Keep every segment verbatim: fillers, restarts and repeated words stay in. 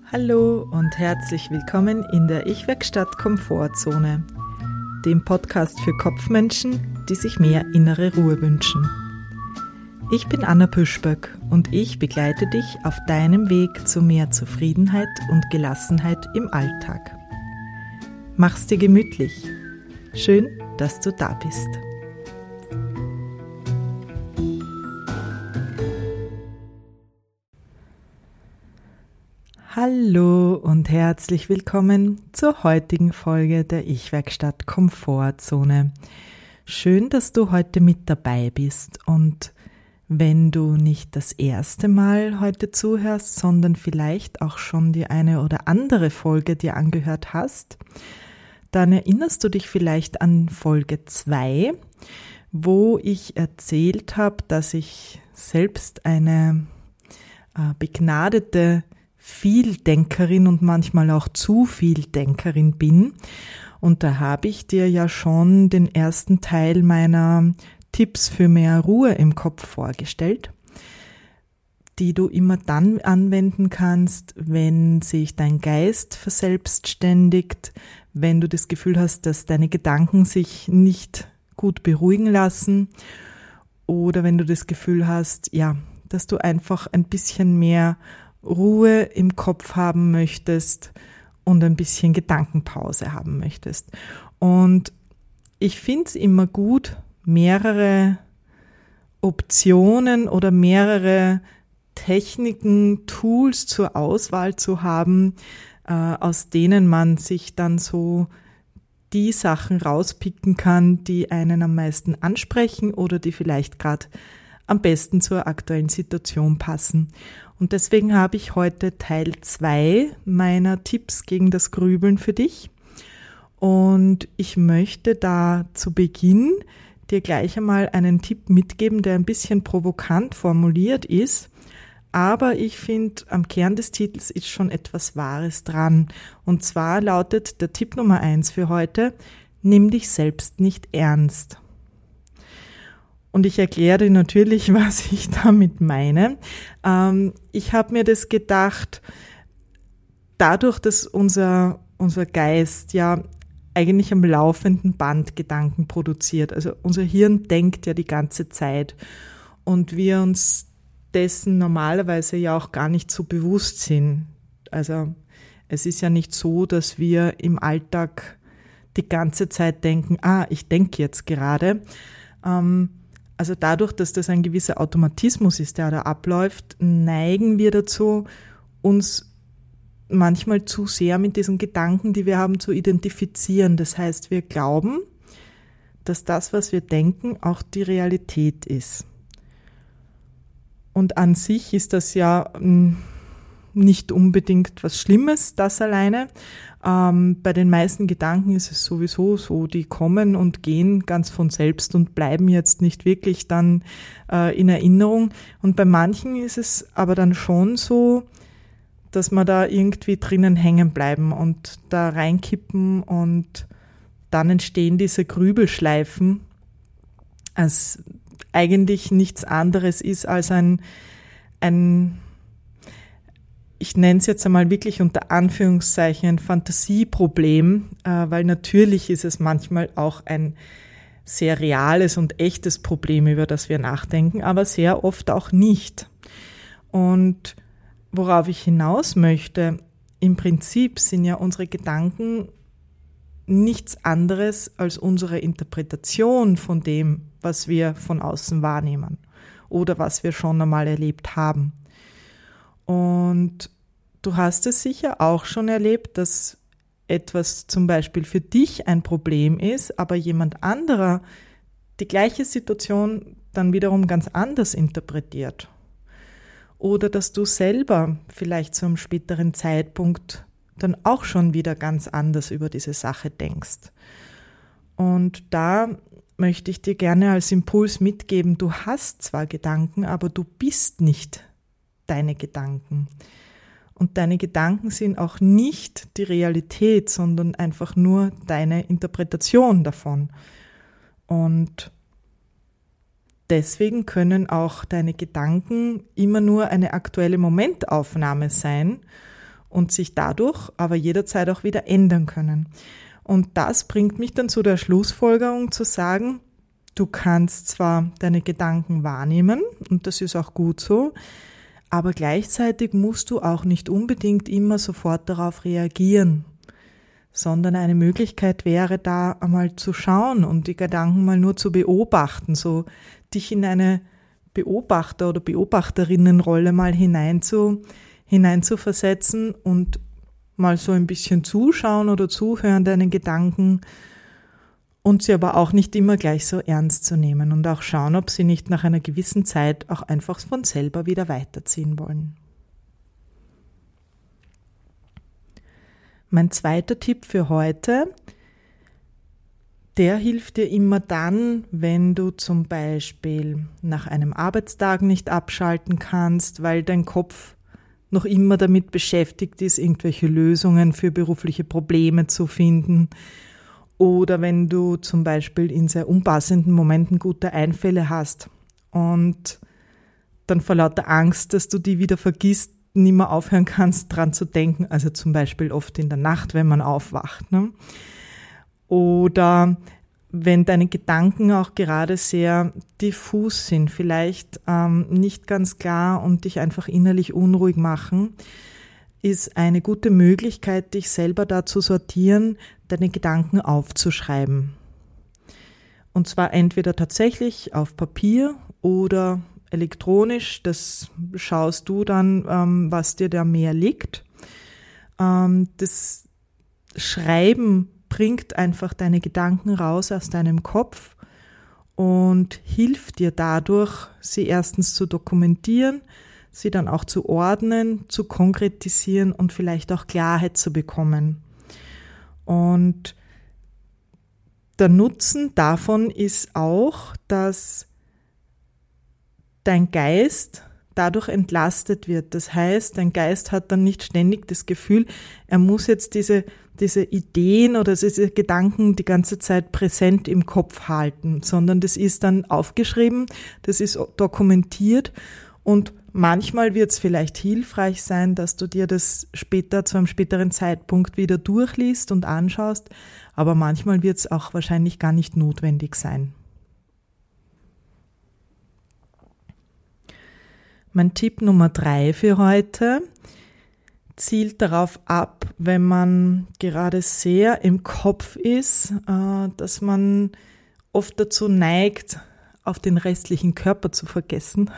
Hallo und herzlich willkommen in der Ich-Werkstatt Komfortzone, dem Podcast für Kopfmenschen, die sich mehr innere Ruhe wünschen. Ich bin Anna Püschböck und ich begleite dich auf deinem Weg zu mehr Zufriedenheit und Gelassenheit im Alltag. Mach's dir gemütlich. Schön, dass du da bist. Hallo und herzlich willkommen zur heutigen Folge der Ich-Werkstatt Komfortzone. Schön, dass du heute mit dabei bist und wenn du nicht das erste Mal heute zuhörst, sondern vielleicht auch schon die eine oder andere Folge dir angehört hast, dann erinnerst du dich vielleicht an Folge zwei, wo ich erzählt habe, dass ich selbst eine äh, begnadete Vieldenkerin und manchmal auch zu viel Denkerin bin. Und da habe ich dir ja schon den ersten Teil meiner Tipps für mehr Ruhe im Kopf vorgestellt, die du immer dann anwenden kannst, wenn sich dein Geist verselbstständigt, wenn du das Gefühl hast, dass deine Gedanken sich nicht gut beruhigen lassen oder wenn du das Gefühl hast, ja, dass du einfach ein bisschen mehr Ruhe im Kopf haben möchtest und ein bisschen Gedankenpause haben möchtest. Und ich finde es immer gut, mehrere Optionen oder mehrere Techniken, Tools zur Auswahl zu haben, äh, aus denen man sich dann so die Sachen rauspicken kann, die einen am meisten ansprechen oder die vielleicht gerade am besten zur aktuellen Situation passen. Und deswegen habe ich heute Teil zwei meiner Tipps gegen das Grübeln für dich. Und ich möchte da zu Beginn dir gleich einmal einen Tipp mitgeben, der ein bisschen provokant formuliert ist. Aber ich finde, am Kern des Titels ist schon etwas Wahres dran. Und zwar lautet der Tipp Nummer eins für heute: Nimm dich selbst nicht ernst. Und ich erkläre dir natürlich, was ich damit meine. Ähm, ich habe mir das gedacht, dadurch, dass unser, unser Geist ja eigentlich am laufenden Band Gedanken produziert, also unser Hirn denkt ja die ganze Zeit und wir uns dessen normalerweise ja auch gar nicht so bewusst sind. Also es ist ja nicht so, dass wir im Alltag die ganze Zeit denken, ah, ich denke jetzt gerade. Ähm, Also dadurch, dass das ein gewisser Automatismus ist, der da abläuft, neigen wir dazu, uns manchmal zu sehr mit diesen Gedanken, die wir haben, zu identifizieren. Das heißt, wir glauben, dass das, was wir denken, auch die Realität ist. Und an sich ist das ja nicht unbedingt was Schlimmes, das alleine. Ähm, bei den meisten Gedanken ist es sowieso so, die kommen und gehen ganz von selbst und bleiben jetzt nicht wirklich dann äh, in Erinnerung. Und bei manchen ist es aber dann schon so, dass wir da irgendwie drinnen hängen bleiben und da reinkippen und dann entstehen diese Grübelschleifen, als eigentlich nichts anderes ist als ein, ein ich nenne es jetzt einmal wirklich unter Anführungszeichen ein Fantasieproblem, äh, weil natürlich ist es manchmal auch ein sehr reales und echtes Problem, über das wir nachdenken, aber sehr oft auch nicht. Und worauf ich hinaus möchte, im Prinzip sind ja unsere Gedanken nichts anderes als unsere Interpretation von dem, was wir von außen wahrnehmen oder was wir schon einmal erlebt haben. Und du hast es sicher auch schon erlebt, dass etwas zum Beispiel für dich ein Problem ist, aber jemand anderer die gleiche Situation dann wiederum ganz anders interpretiert. Oder dass du selber vielleicht zu einem späteren Zeitpunkt dann auch schon wieder ganz anders über diese Sache denkst. Und da möchte ich dir gerne als Impuls mitgeben, du hast zwar Gedanken, aber du bist nicht deine Gedanken. Und deine Gedanken sind auch nicht die Realität, sondern einfach nur deine Interpretation davon. Und deswegen können auch deine Gedanken immer nur eine aktuelle Momentaufnahme sein und sich dadurch aber jederzeit auch wieder ändern können. Und das bringt mich dann zu der Schlussfolgerung zu sagen, du kannst zwar deine Gedanken wahrnehmen und das ist auch gut so, aber gleichzeitig musst du auch nicht unbedingt immer sofort darauf reagieren, sondern eine Möglichkeit wäre da einmal zu schauen und die Gedanken mal nur zu beobachten, so dich in eine Beobachter- oder Beobachterinnenrolle mal hinein zu, hinein zu versetzen und mal so ein bisschen zuschauen oder zuhören deinen Gedanken und sie aber auch nicht immer gleich so ernst zu nehmen und auch schauen, ob sie nicht nach einer gewissen Zeit auch einfach von selber wieder weiterziehen wollen. Mein zweiter Tipp für heute, der hilft dir immer dann, wenn du zum Beispiel nach einem Arbeitstag nicht abschalten kannst, weil dein Kopf noch immer damit beschäftigt ist, irgendwelche Lösungen für berufliche Probleme zu finden. Oder wenn du zum Beispiel in sehr unpassenden Momenten gute Einfälle hast und dann vor lauter Angst, dass du die wieder vergisst, nicht mehr aufhören kannst, dran zu denken. Also zum Beispiel oft in der Nacht, wenn man aufwacht. Ne? Oder wenn deine Gedanken auch gerade sehr diffus sind, vielleicht ähm, nicht ganz klar und dich einfach innerlich unruhig machen, ist eine gute Möglichkeit, dich selber da zu sortieren, deine Gedanken aufzuschreiben. Und zwar entweder tatsächlich auf Papier oder elektronisch. Das schaust du dann, ähm, was dir da mehr liegt. Ähm, das Schreiben bringt einfach deine Gedanken raus aus deinem Kopf und hilft dir dadurch, sie erstens zu dokumentieren, sie dann auch zu ordnen, zu konkretisieren und vielleicht auch Klarheit zu bekommen. Und der Nutzen davon ist auch, dass dein Geist dadurch entlastet wird. Das heißt, dein Geist hat dann nicht ständig das Gefühl, er muss jetzt diese, diese Ideen oder diese Gedanken die ganze Zeit präsent im Kopf halten, sondern das ist dann aufgeschrieben, das ist dokumentiert und manchmal wird es vielleicht hilfreich sein, dass du dir das später zu einem späteren Zeitpunkt wieder durchliest und anschaust, aber manchmal wird es auch wahrscheinlich gar nicht notwendig sein. Mein Tipp Nummer drei für heute zielt darauf ab, wenn man gerade sehr im Kopf ist, dass man oft dazu neigt, auf den restlichen Körper zu vergessen.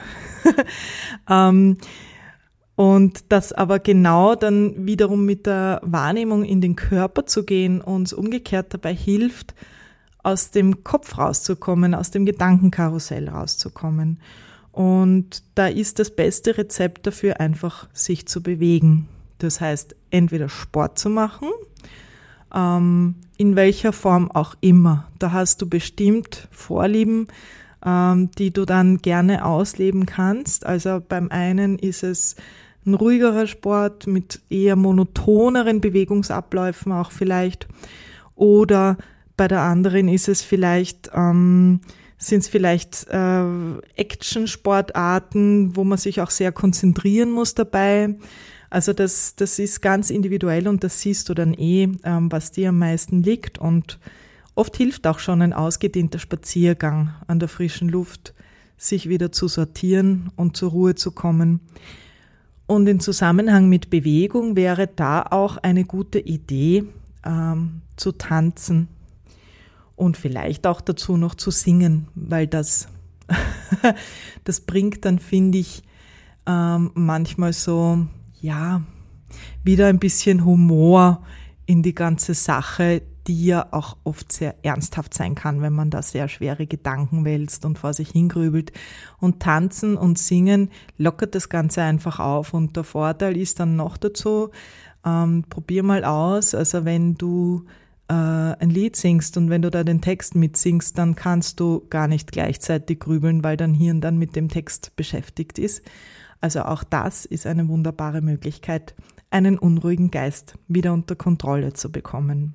Und das aber genau dann wiederum mit der Wahrnehmung in den Körper zu gehen uns umgekehrt dabei hilft, aus dem Kopf rauszukommen, aus dem Gedankenkarussell rauszukommen. Und da ist das beste Rezept dafür einfach, sich zu bewegen. Das heißt, entweder Sport zu machen, ähm, in welcher Form auch immer. Da hast du bestimmt Vorlieben, ähm, die du dann gerne ausleben kannst. Also beim einen ist es ein ruhigerer Sport mit eher monotoneren Bewegungsabläufen auch vielleicht. Oder bei der anderen ist es vielleicht... Ähm, sind es vielleicht äh, Action-Sportarten, wo man sich auch sehr konzentrieren muss dabei. Also das, das ist ganz individuell und das siehst du dann eh, ähm, was dir am meisten liegt. Und oft hilft auch schon ein ausgedehnter Spaziergang an der frischen Luft, sich wieder zu sortieren und zur Ruhe zu kommen. Und im Zusammenhang mit Bewegung wäre da auch eine gute Idee, ähm, zu tanzen. Und vielleicht auch dazu noch zu singen, weil das, das bringt dann, finde ich, ähm, manchmal so, ja, wieder ein bisschen Humor in die ganze Sache, die ja auch oft sehr ernsthaft sein kann, wenn man da sehr schwere Gedanken wälzt und vor sich hingrübelt. Und tanzen und singen lockert das Ganze einfach auf. Und der Vorteil ist dann noch dazu, ähm, probier mal aus, also wenn du ein Lied singst und wenn du da den Text mitsingst, dann kannst du gar nicht gleichzeitig grübeln, weil dein Hirn dann mit dem Text beschäftigt ist. Also auch das ist eine wunderbare Möglichkeit, einen unruhigen Geist wieder unter Kontrolle zu bekommen.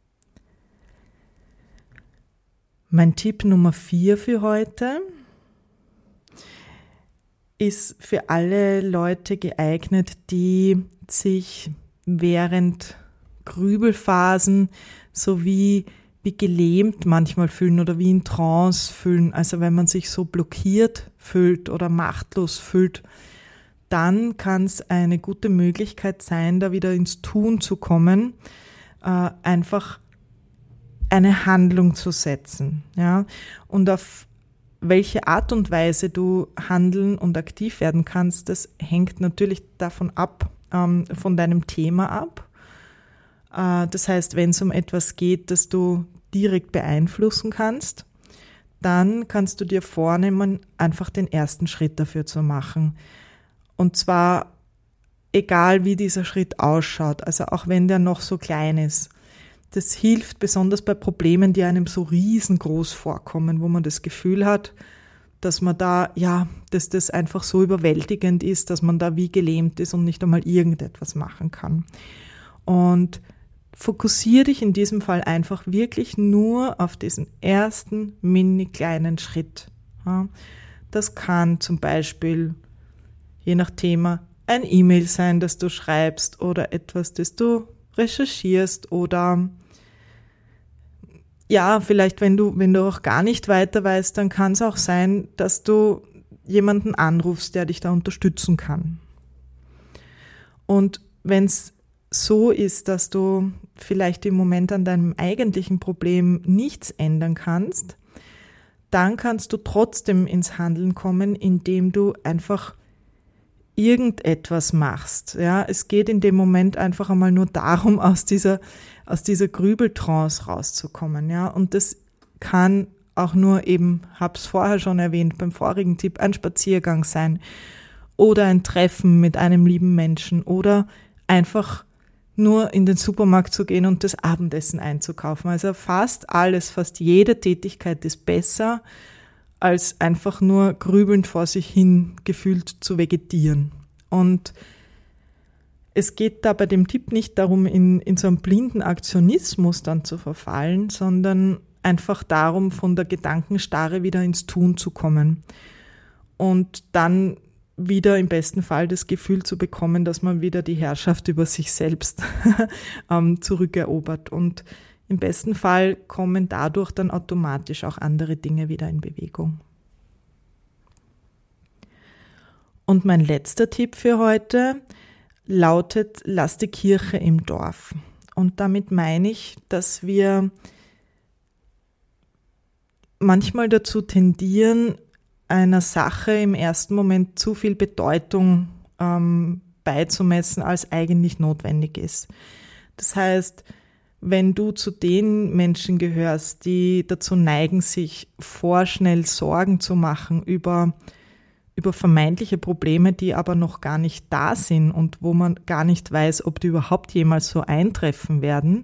Mein Tipp Nummer vier für heute ist für alle Leute geeignet, die sich während Grübelphasen so wie, wie gelähmt manchmal fühlen oder wie in Trance fühlen. Also wenn man sich so blockiert fühlt oder machtlos fühlt, dann kann es eine gute Möglichkeit sein, da wieder ins Tun zu kommen, äh, einfach eine Handlung zu setzen. Ja? Und auf welche Art und Weise du handeln und aktiv werden kannst, das hängt natürlich davon ab, ähm, von deinem Thema ab. Äh, das heißt, wenn es um etwas geht, das du direkt beeinflussen kannst, dann kannst du dir vornehmen, einfach den ersten Schritt dafür zu machen. Und zwar egal, wie dieser Schritt ausschaut, also auch wenn der noch so klein ist. Das hilft besonders bei Problemen, die einem so riesengroß vorkommen, wo man das Gefühl hat, dass man da, ja, dass das einfach so überwältigend ist, dass man da wie gelähmt ist und nicht einmal irgendetwas machen kann. Und fokussiere dich in diesem Fall einfach wirklich nur auf diesen ersten mini kleinen Schritt. Das kann zum Beispiel, je nach Thema, ein E-Mail sein, das du schreibst oder etwas, das du recherchierst oder ja, vielleicht wenn du, wenn du auch gar nicht weiter weißt, dann kann es auch sein, dass du jemanden anrufst, der dich da unterstützen kann. Und wenn es so ist, dass du vielleicht im Moment an deinem eigentlichen Problem nichts ändern kannst, dann kannst du trotzdem ins Handeln kommen, indem du einfach irgendetwas machst. Ja, es geht in dem Moment einfach einmal nur darum, aus dieser, aus dieser Grübeltrance rauszukommen. Ja, und das kann auch nur eben, hab's vorher schon erwähnt, beim vorigen Tipp, ein Spaziergang sein oder ein Treffen mit einem lieben Menschen oder einfach nur in den Supermarkt zu gehen und das Abendessen einzukaufen. Also fast alles, fast jede Tätigkeit ist besser, als einfach nur grübelnd vor sich hin gefühlt zu vegetieren. Und es geht da bei dem Tipp nicht darum, in, in so einen blinden Aktionismus dann zu verfallen, sondern einfach darum, von der Gedankenstarre wieder ins Tun zu kommen und dann wieder im besten Fall das Gefühl zu bekommen, dass man wieder die Herrschaft über sich selbst ähm, zurückerobert. Und im besten Fall kommen dadurch dann automatisch auch andere Dinge wieder in Bewegung. Und mein letzter Tipp für heute lautet, lass die Kirche im Dorf. Und damit meine ich, dass wir manchmal dazu tendieren, einer Sache im ersten Moment zu viel Bedeutung ähm, beizumessen, als eigentlich notwendig ist. Das heißt, wenn du zu den Menschen gehörst, die dazu neigen, sich vorschnell Sorgen zu machen über, über vermeintliche Probleme, die aber noch gar nicht da sind und wo man gar nicht weiß, ob die überhaupt jemals so eintreffen werden,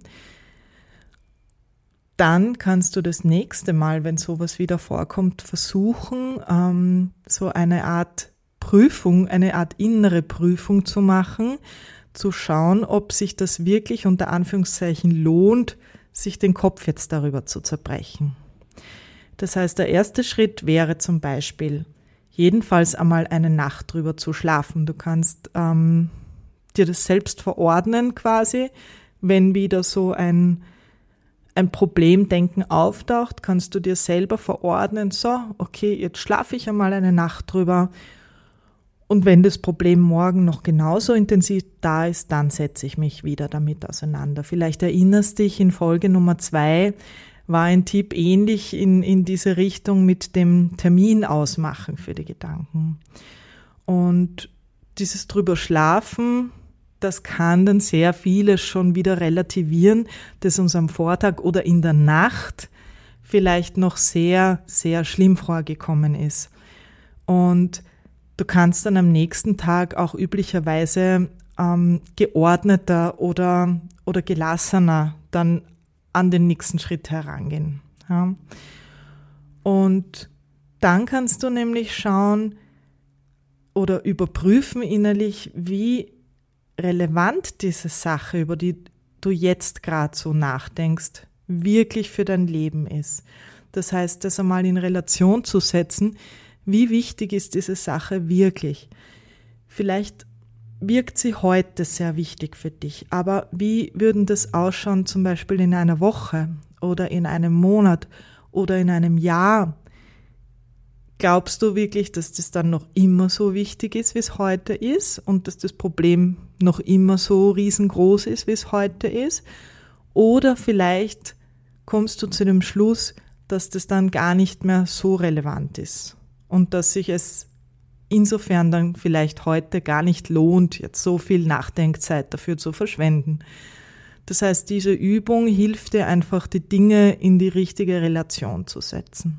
dann kannst du das nächste Mal, wenn sowas wieder vorkommt, versuchen, ähm, so eine Art Prüfung, eine Art innere Prüfung zu machen, zu schauen, ob sich das wirklich unter Anführungszeichen lohnt, sich den Kopf jetzt darüber zu zerbrechen. Das heißt, der erste Schritt wäre zum Beispiel, jedenfalls einmal eine Nacht drüber zu schlafen. Du kannst ähm, dir das selbst verordnen quasi, wenn wieder so ein ein Problemdenken auftaucht, kannst du dir selber verordnen, so, okay, jetzt schlafe ich einmal eine Nacht drüber und wenn das Problem morgen noch genauso intensiv da ist, dann setze ich mich wieder damit auseinander. Vielleicht erinnerst dich, in Folge Nummer zwei war ein Tipp ähnlich in, in diese Richtung mit dem Termin ausmachen für die Gedanken. Und dieses drüber schlafen, das kann dann sehr vieles schon wieder relativieren, das uns am Vortag oder in der Nacht vielleicht noch sehr, sehr schlimm vorgekommen ist. Und du kannst dann am nächsten Tag auch üblicherweise ähm, geordneter oder, oder gelassener dann an den nächsten Schritt herangehen. Ja. Und dann kannst du nämlich schauen oder überprüfen innerlich, wie relevant diese Sache, über die du jetzt gerade so nachdenkst, wirklich für dein Leben ist. Das heißt, das einmal in Relation zu setzen, wie wichtig ist diese Sache wirklich. Vielleicht wirkt sie heute sehr wichtig für dich. Aber wie würden das ausschauen, zum Beispiel in einer Woche oder in einem Monat oder in einem Jahr? Glaubst du wirklich, dass das dann noch immer so wichtig ist, wie es heute ist und dass das Problem noch immer so riesengroß ist, wie es heute ist? Oder vielleicht kommst du zu dem Schluss, dass das dann gar nicht mehr so relevant ist und dass sich es insofern dann vielleicht heute gar nicht lohnt, jetzt so viel Nachdenkzeit dafür zu verschwenden. Das heißt, diese Übung hilft dir einfach, die Dinge in die richtige Relation zu setzen.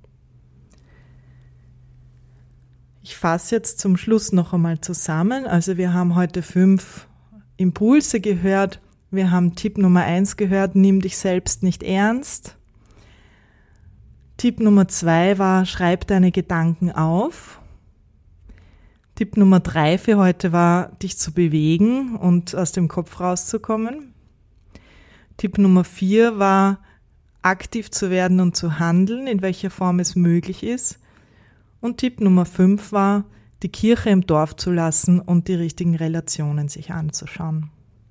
Ich fasse jetzt zum Schluss noch einmal zusammen. Also wir haben heute fünf Impulse gehört. Wir haben Tipp Nummer eins gehört, nimm dich selbst nicht ernst. Tipp Nummer zwei war, schreib deine Gedanken auf. Tipp Nummer drei für heute war, dich zu bewegen und aus dem Kopf rauszukommen. Tipp Nummer vier war, aktiv zu werden und zu handeln, in welcher Form es möglich ist. Und Tipp Nummer fünf war, die Kirche im Dorf zu lassen und die richtigen Relationen sich anzuschauen.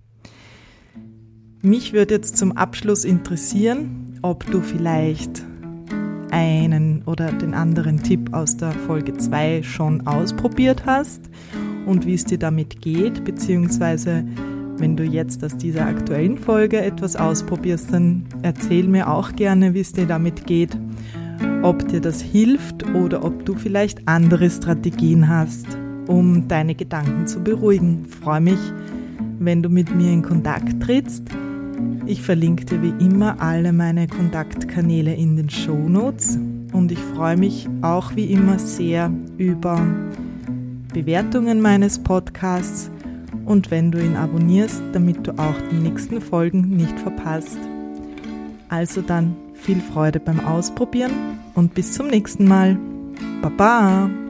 Mich würde jetzt zum Abschluss interessieren, ob du vielleicht einen oder den anderen Tipp aus der Folge zwei schon ausprobiert hast und wie es dir damit geht, beziehungsweise wenn du jetzt aus dieser aktuellen Folge etwas ausprobierst, dann erzähl mir auch gerne, wie es dir damit geht. Ob dir das hilft oder ob du vielleicht andere Strategien hast, um deine Gedanken zu beruhigen. Ich freue mich, wenn du mit mir in Kontakt trittst. Ich verlinke dir wie immer alle meine Kontaktkanäle in den Shownotes und ich freue mich auch wie immer sehr über Bewertungen meines Podcasts und wenn du ihn abonnierst, damit du auch die nächsten Folgen nicht verpasst. Also dann viel Freude beim Ausprobieren und bis zum nächsten Mal. Baba!